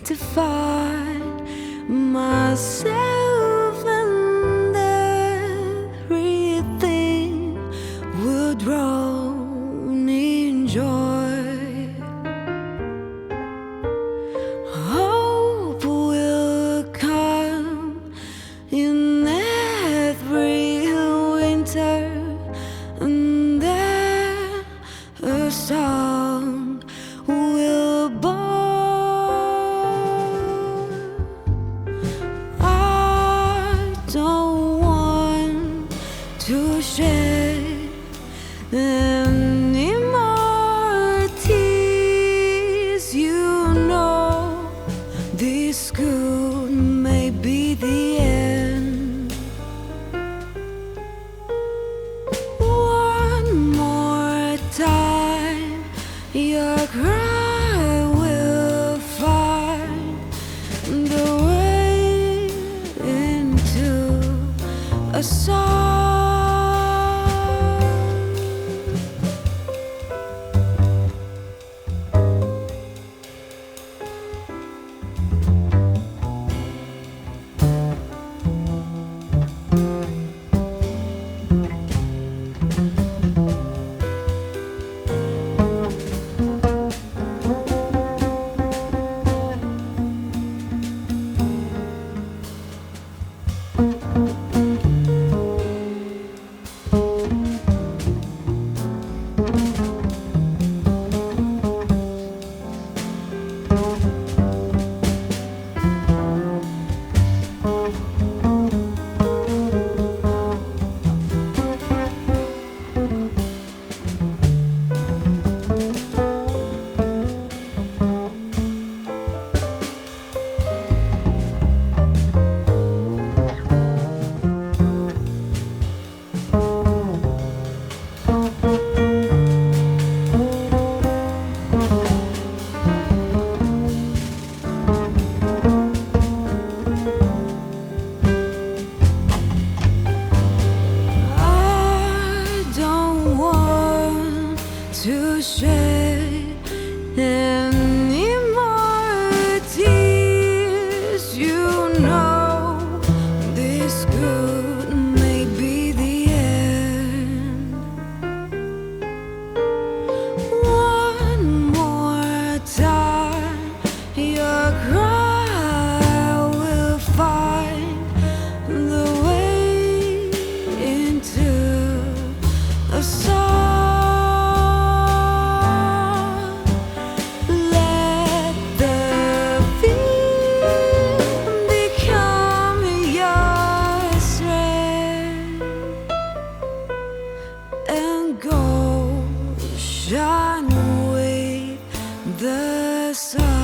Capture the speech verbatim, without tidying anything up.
to find myself, and everything would drown in joy. Hope will come in every winter, and then a song will born. I don't want to shed any more tears. You know, this could may be the end. One more time, your cry will find the way into a song. To shed any more tears. You know, this could may be the end. One more time, your cry will find the way into a song. Go shine with the sun.